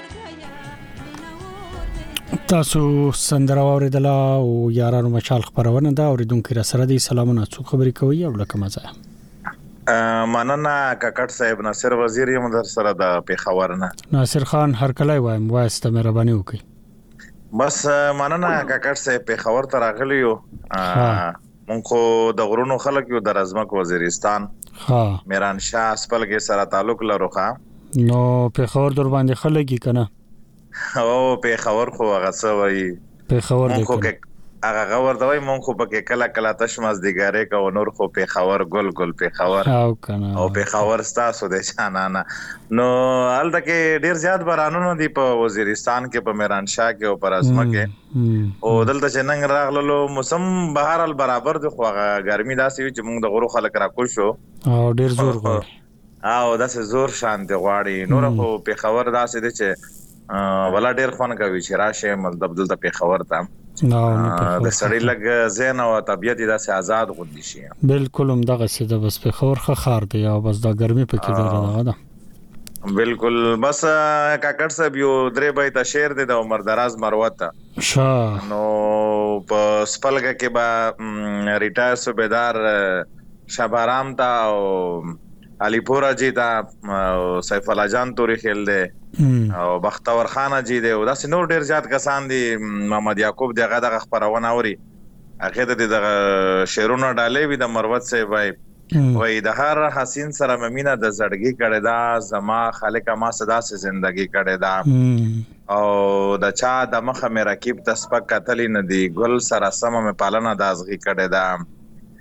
زړګیا تاسو سندره اوریدله او یارانو مشال خبرونه ده اوریدونکو را سره دي سلامونه څو خبرې کوي او لکه مزه مننه کاکړ صاحب ناصر وزیر یم در سره د پیښور نه ناصر خان هر کله وایم واسطه مهرباني وکړئ بس مننه کاکړ صاحب پیښور ته راغلی یو مونږ خو د غرونو خلک یو د رزمک وزیرستان ها میران شاه سپلګي سره تعلق لرو ښا نو پیښور در باندې خلک کنه او پیښور خو هغه څه وایي پیښور خو هغه غور دوی مونږ خو پکې کله کله تشمس دیګاره کا نور خو پیښور ګل ګل پیښور او کنه او پیښور ستاسو د شانانا نو الته کې ډیر زیات بارانونه دي په وزیرستان کې په میران شاه کې او پر ازمه کې او دلته چې نن راغلو موسم بهر ال برابر د خوغه ګرمي داسې چې مونږ د غرو خلک راکول شو او ډیر زور غواړي او داسې زور شانته غواړي نور خو پیښور داسې دي چې ولا ډیر خون کوي چې راشه مطلب دلته پیښور ته نو د سړی لګ زین او طبيعت داسې آزاد غوندي شي بالکل هم دغه څه د بس پیښور خه خار دی او بس دا ګرمي پکې ډیره ده بالکل بس کاکړ صاحب یو درې بیت شعر دی د عمر دراز مروت شا نو په سپلګه کې با ریټایر صوبیدار شبارام تا او علی پورا جی تا سیف الله جان توري خیل دی او بختور خان جی دی او داسې نور ډیر زیات کسان دي محمد یعقوب دغه د خبرونه اوري هغه د شعرونو ډالې وي د مروت صاحب وای وای د هر حسین سره ممینه د زړګي کړه دا زما خالق ما صدا سه زندگی کړه دا او د چا د مخه مې رکیب تسبق قتل نه دی ګل سره سم مې پالنه دازغي کړه دا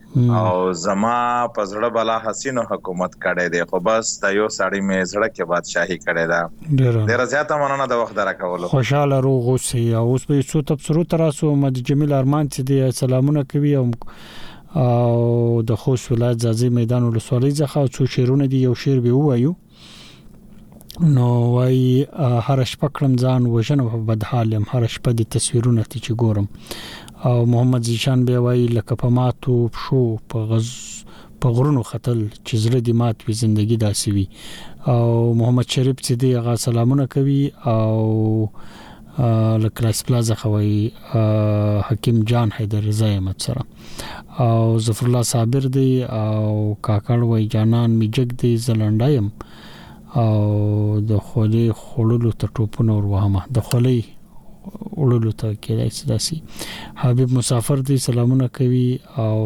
او زما په زړه بلا حسینو حکومت کړی دی خو بس د یو سړی مې زړه کې بادشاهي کړی ده ډیره زیاته مننه د وخت راکولو خوشاله روغ اوسئ او اوس به څو تبصرو تراسو مد جمیل ارمان چې دی سلامونه کوي او او د خوست ولایت ځاځي میدان ولسوالۍ څخه څو شیرونه دی یو شیر به وایو نو وای هر شپه کړم ځان وژنه په بدحال يم هر شپه د تصویرونه تی چې ګورم او محمد زیشان به وای لکه په ماتو شو په غز په غرونو خطل چې زړه دی مات وي ژوندۍ داسي وي او محمد شریف چې دی هغه سلامونه کوي او لکلاس پلازا خوي حکیم جان حیدر رضا احمد سره او ظفر الله صابر دی او کاکړ وای جانان میجګ دی زلنډایم او د خولي خړلو ته ټوپونه ور وهمه د خولي اولو ته کېدای شي داسي حبيب مسافر دی سلامونه کوي او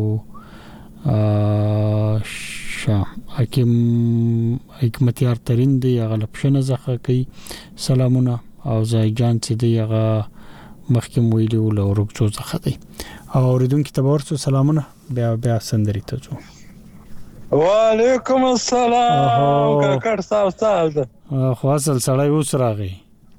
شاه حکیم حکمتیار ترين دی غلب شنه زخه کوي سلامونه او زای جان چې دی هغه مخکم ویلو له ورکو زخه دی او اوریدونکو ته ورسو سلامونه بیا بیا سندري ته ځو وعلیکم السلام کاکړ صاحب صاحب خو اصل سړی اوس راغی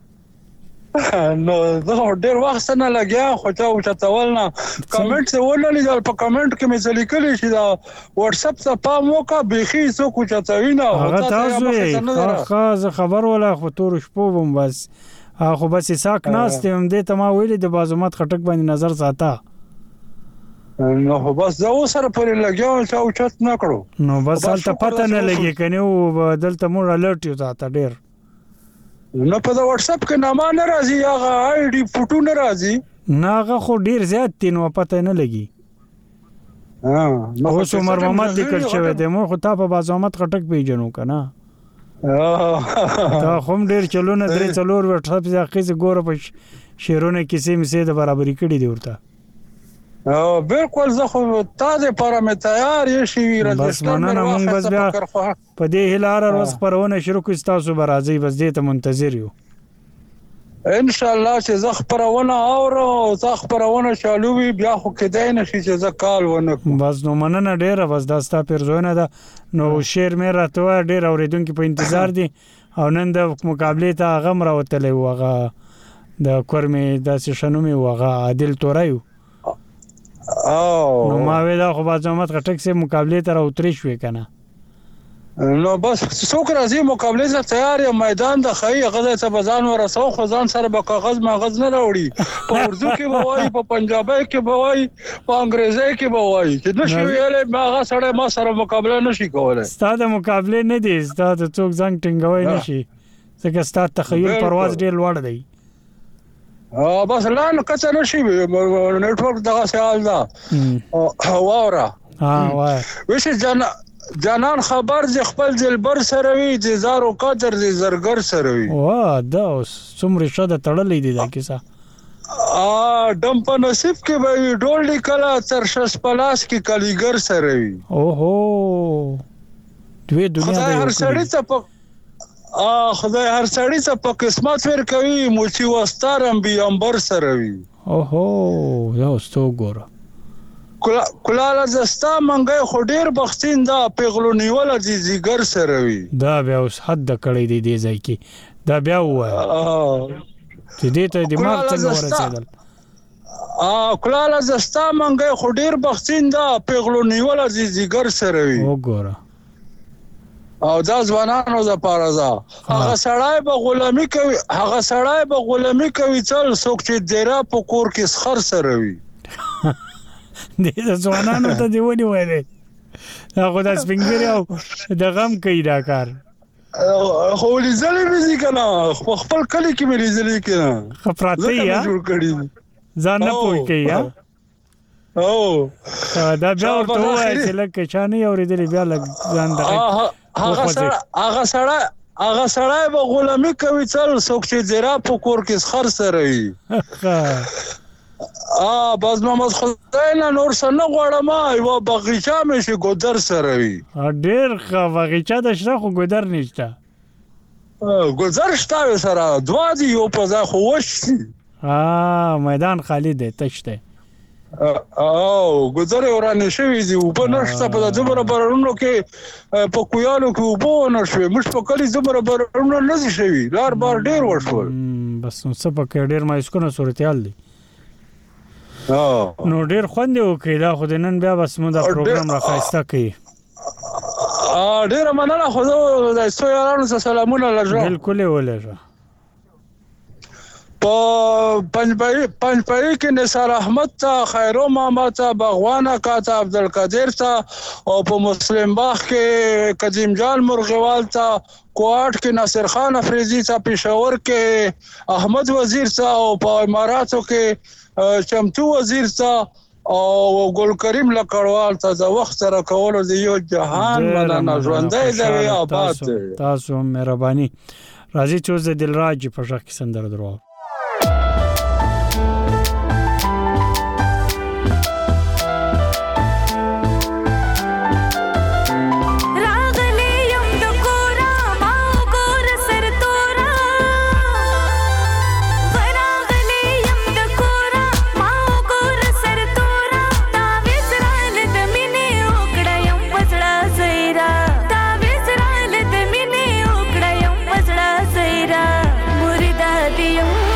نو زه ډیر وخت نه لګیا خو تا او چتول نه کمنټ څه ولولې په کمنټ کې مې لیکلی چې دا واتس اپ ته پام وکړه بيخي څو کو چتوي نه هغه تاسو خو خبر ولا خو تور شپو بم بس خو بس ساک ناست هم دې ته ما ویلې د بازومات خټک باندې نظر ساته نو خو بس زه سره پرې لګیاو چې او چت نه کړو نو بس حالت پته نه لګي کنه او دلته مور الرټ یو تا ډیر نو په واتس اپ کې نامه نه راځي هغه آی ډي فوټو نه راځي ناغه خو ډیر زیات تین و پته نه لګي ها نو اوس عمر محمد لیکل شوی دی مو خو تا په بازومات خټک پیژنو کنه دا هم ډیر چلونه درې څلور واتس اپ ځکه ګوره په شیرونه کیسې مې د برابرۍ کړې دی ورته او بالکل زه خو تازه پرمه تیار یې شي بس مننه مونږ بس بیا په دې هلار روز پرونه شروع کوي تاسو برازي بس دې ته منتظر یو ان شاء الله چې زه پرونه اورو زه پرونه چالو وي بیا خو کېدای نشي چې زه کال ونه بس نو مننه ډیره بس دا ستا پرزونه ده نو شیر مې راته ډیر اوریدونکو په انتظار دي او نن د مقابله ته غم راوتلې وغه د کورمې د سشنومي وغه عادل تورایو او نو ما ویلا خو بازومات غټک سه مقابله تر اوتري شوې کنه نو بس څوک راځي مقابله ته تیار یم میدان د خی غزه ته بزان ورسو خو ځان سره به کاغذ ماغذ نه راوړي په اردو کې به وایي په پنجابي کې به وایي په انګریزي کې به وایي چې نشي ویلې ماغه سره ما سره مقابله نشي کولای ستاسو مقابله نه دي ستاسو څوک ځنګ ټینګوي نشي ځکه ستاسو تخیل پرواز ډیر لوړ دی اه بس لا نو کڅ نشي نتورک دغه سوال دا واورا ها وای وش جان جانان خبر ز خپل دلبر سره وی د زارو قدر د زرګر سره وی وا دا څومره شاده تړلې دي دا کیسه ا دم په نصیب کې به ډول لیکلا تر شش پلاس کې کلیګر سره وی اوهو دوی دنیا د هر سړی ته ا خدای هر سړی څه په قسمت ور کوي موچی وستارم بي امبر سره وي اوهو یو ستو ګور کلاله زستا منګي خډیر بختین دا پیغلو نیول دي زیګر سره وي دا بیا اوس حد کړی دی دی ځای کې دا بیا وای چې دې ته دماغ څنګه ورسېدل ا کلاله زستا منګي خډیر بختین دا پیغلو نیول دي زیګر سره وي وګوره او دا ځوانانو د پارازا هغه سړای به غلامي کوي هغه سړای به غلامي کوي څل څوک چې ډیرا په کور کې سخر سره وي دې ځوانانو ته دی ونی وایي هغه د سپینګری او د غم کوي دا کار خو لزلې مې کنه خپل کلی کې مې لزلې کنه خپراته یا جوړ کړی ځان نه پوي کوي یا او دا بیا ورته وایي چې لکه چانه اوریدلې بیا لګ ځان دغه هغه سره هغه سره هغه سړی به غلامي کوي څل څوک چې زیرا په کور کې خر سره وي ا باز محمد خدای نه نور سره غوړم یو بغیچا مې شي ګودر سره وي ډېر ښه بغیچا د شره خو ګودر نشته ګودر شته سره دوا دی یو په ځای خو وشي ا میدان خالی دی تشته او ګذر ورانه شوی دی او په نشته په دمر برونو کې په کویالو کې وبو نشوي مش په کلی زمر برونو نه شي لار بار ډیر وشول بس نو څه په ډیر مایسکونه صورتحال دی نو ډیر خوند یو کې دا خو د نن بیا بس مو دا پروګرام راخایسته کوي ا ډیر مننه خو د سویارانو سلامونه لږه بالکل ولېږه په پنځپای پنځپای کې نثار احمد ته خیرو ماما ته باغوانه کاته عبدالقادر ته او په مسلم باغ کې قدیم جان مرغوال ته کوټ کې ناصر خان افریدی ته پېښور کې احمد وزیر ته او په اماراتو کې چمتو وزیر ته او ګل کریم لکړوال ته د وخت سره کولو د یو جهان مننه ژوندۍ دی آباد تاسو مهرباني راځي چې د دلراج په ځخ کې سندره درو Murida diyum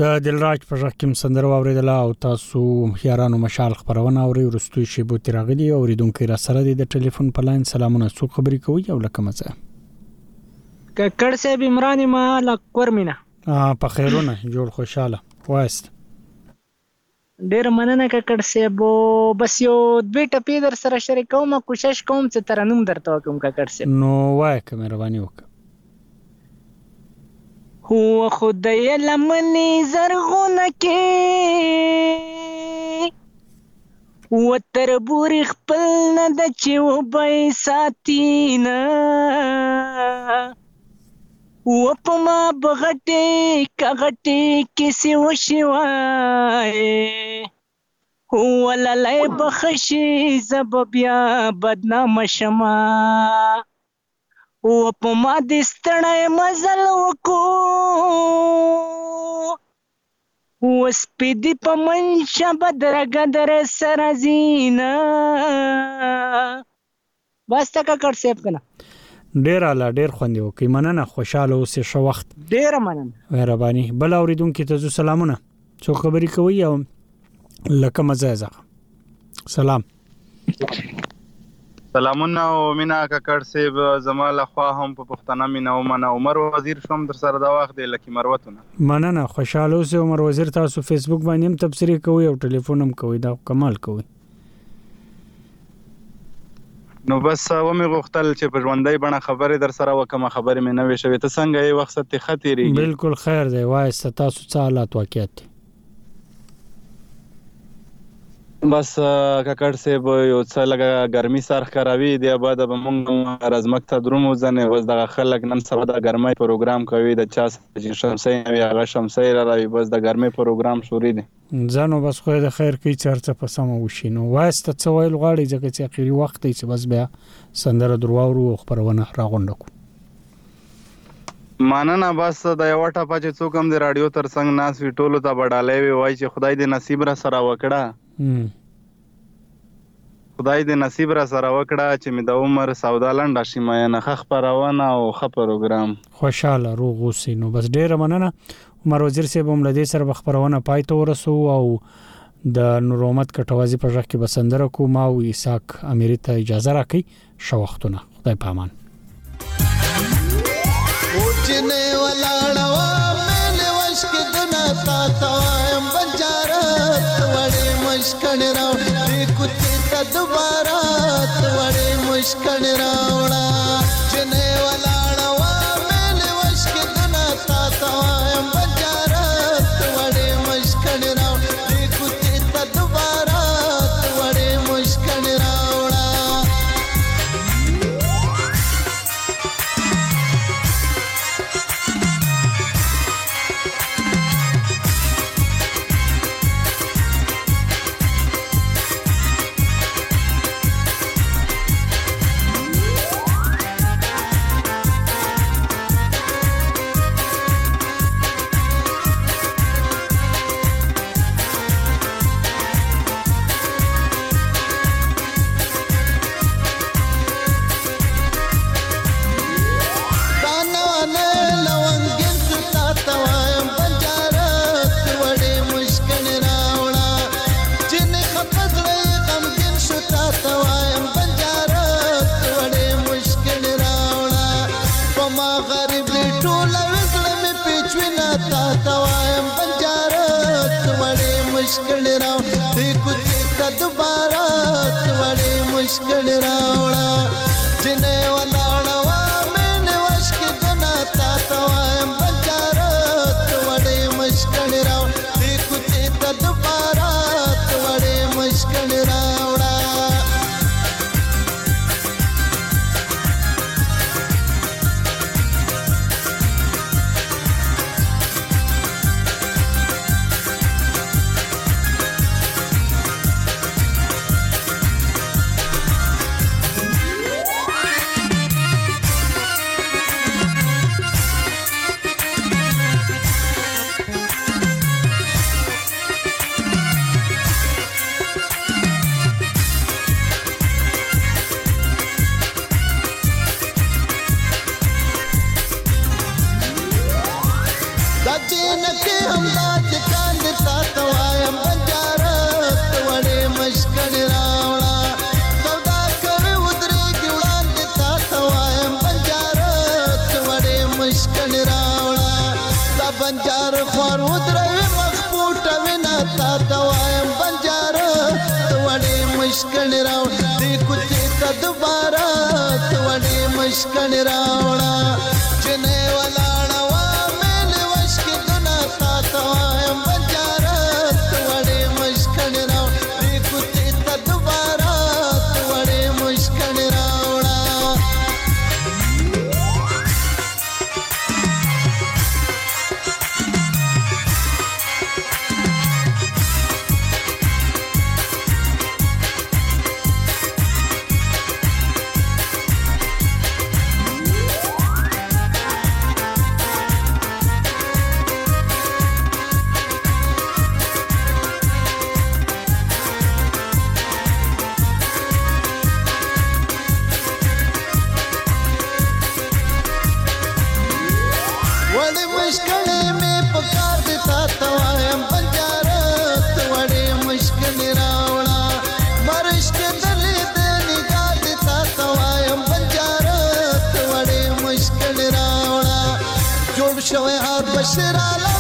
د دلراج په ځکه کوم سندره واوریدله او تاسو یارانو مشال خبرونه اوري ورستوي شی بو تیراغلی اوریدونکو را سره د ټلیفون په لاین سلامونه سو خبرې کوي او لکه مزه ککړ سه عمران ما لکور مینا ا په خیرونه جوړ خوشاله واست ډیر مننه ککړ سه بو بس یو دوی ټپی در سره شریکوم کوشش کوم چې ترنم درته کوم ککړ سه نو وای که مهرباني وکړه هو خدای لمنی زرغونه کې و تربور خپل نه د چې و بای ساتینا و په ما بغټې کغټې کسی و شوای هو للای بخشي زب بیا بدنام شما و په ما د ستړی مزل وکړو و سپیدي په منشه بدرګه در سره زینا بس تا ککړ سیب کنه ډیر اعلی ډیر خوندې وکي مننه خوشاله اوسې شو وخت ډیر مننه مهرباني بل اوریدونکو ته سلامونه څو خبرې کوي او لکه مزه زه سلام سلامونه او مینا ککړ سیب زماله خوا هم په پښتنه مینا او منه عمر وزیر شوم در سره دا وخت دی لکه مروتونه مننه خوشاله اوسې عمر وزیر تاسو فیسبوک باندې هم تبصری کوي او ټلیفون هم کوي دا کمال کوي نو بس و مې غوښتل چې په ژوندۍ بڼه خبرې در سره وکم خبرې مې نه وي شوې ته څنګه یې وخت ته خطرېږي بالکل خیر دی وای تاسو څه حالات واقعیت بس ککړ سیب یو څه لګه ګرمي سر خراوي دی بعد به مونږ رزمک ته درومو ځنه وز دغه خلک نن سبا د ګرمۍ پروګرام کوي د چا چې شمسي وي هغه شمسي راوي بس د ګرمۍ پروګرام شروع دي ځانو بس خو د خیر کوي چرته په سم وشي نو واسته څه ویل غواړي ځکه چې اخیری وخت دی چې بس بیا سندره درواورو خبرونه راغونډ کو ماننه بس د یو ټاپه چې څوک هم د رادیو تر څنګ ناس وی ټولو ته بډالې وي وای چې خدای دې نصیب را سره وکړه خدای دې نصیب را سره وکړه چې مې د عمر سودا لنډه شي مې نه خخ پروانه او خ پروګرام خوشاله روغ اوسې نو بس ډیره مننه عمر وزیر صاحب هم لدې سره خبرونه پای ته ورسو او د نور محمد کټوازی په ځخ کې بسندره کو ما او اساق امیر ته اجازه راکړي شو وختونه خدای پامان اوچنه ولاړوا مې وشک دنا تا تایم بنجارت وړې مشکن راو دې کوته ته دوباره وړې مشکن راوړه چنه ولاړوا مې وشک دنا تا تایم بنجارت وړې مشکن راو دې کوته ته دوباره وړې مشکن راوړه मुश्किल राव कुछ का दोबारा बड़ी मुश्किल रावड़ा जिन्हें वलाड़वा मैंने वश के जनाता तवायम बंजारा बड़ी मुश्किल राव कुछ का दोबारा बड़ी मुश्किल रावड़ा ودروي مخبوط وینا تا توایم بنجاره توړې مشکل راو دې کوڅې ته دوباره توړې مشکل راوړه جنې ولاړه وا مې وشک دنا تا توایم بنجاره توړې مشکل راو دې کوڅې ته دوباره توړې مشکل راوړه وړې مشکلې مې پکار دي تا ته وایم بنجاره ته وړې مشکلې راوړه مرش کېدلې د نګاه دي تا ته وایم بنجاره ته وړې مشکلې راوړه جوړ شوی هر بشراله